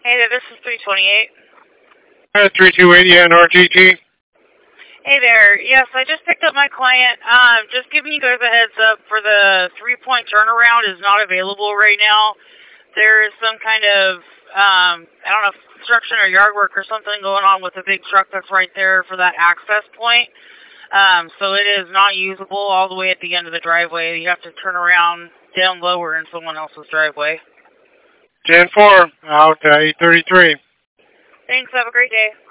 Hey there, this is 328. 3280 and RGT. Hey there, yes, I just picked up my client. Just giving you guys a heads up for the 3-point turnaround is not available right now. There is some kind of, I don't know, construction or yard work or something going on with the big truck that's right there for that access point. So it is not usable all the way at the end of the driveway. You have to turn around down lower in someone else's driveway. 10-4, out 833. Thanks, have a great day.